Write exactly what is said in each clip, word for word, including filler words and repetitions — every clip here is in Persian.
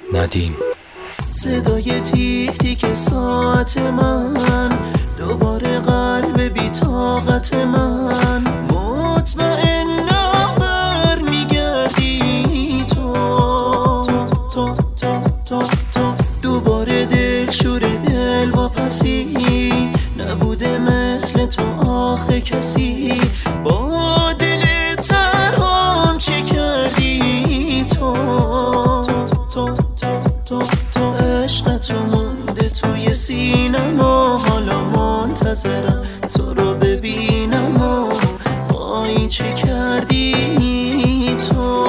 ندیم. صدای تیک تیک ساعت من، دوباره قلب بی طاقت من، مطمئنا بر میگردی تو. تو تو تو تو دوباره دل شور دل واپسی، نبوده مثل تو آخه کسی. با دل ترهام چه کردی تو؟ تو تو تو تو عشق تو مونده توی سینم و حالا منتظرم تو رو ببینم و وای چه کردی تو؟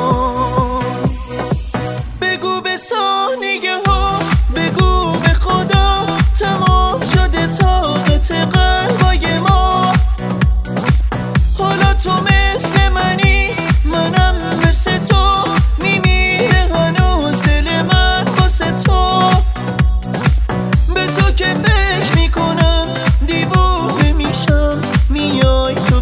بگو به ثانیه ها، بگو به خدا تمام شده طاقت قلبای ما. حالا تو مثل منی، منم مثل تو، میمیره هنوز دل من واسه تو. به تو که فکر میکنم دیوونه میشم، میای تو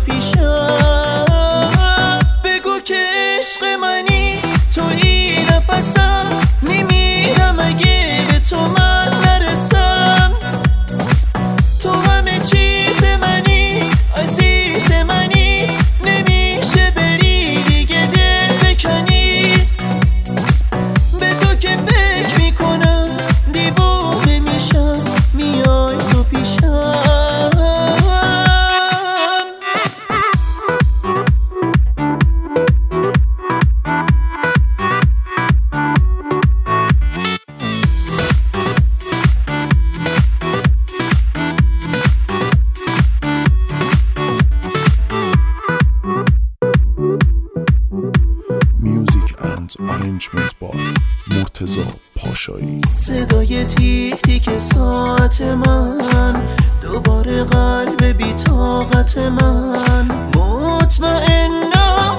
پیشم. بگو که عشق منی، تویی نفسم، میمیرم اگه به تو من نرسم. تو همه چیز منی، عزیز منی، نمیشه بری دیگه دل بکنی. به تو که فکر میکنم دیوونه میشم، میای تو پیشم. Music and arrangement by مرتضی پاشایی. صدای تیک تیک ساعت من، دوباره قلب بی طاقت من، مطمئنا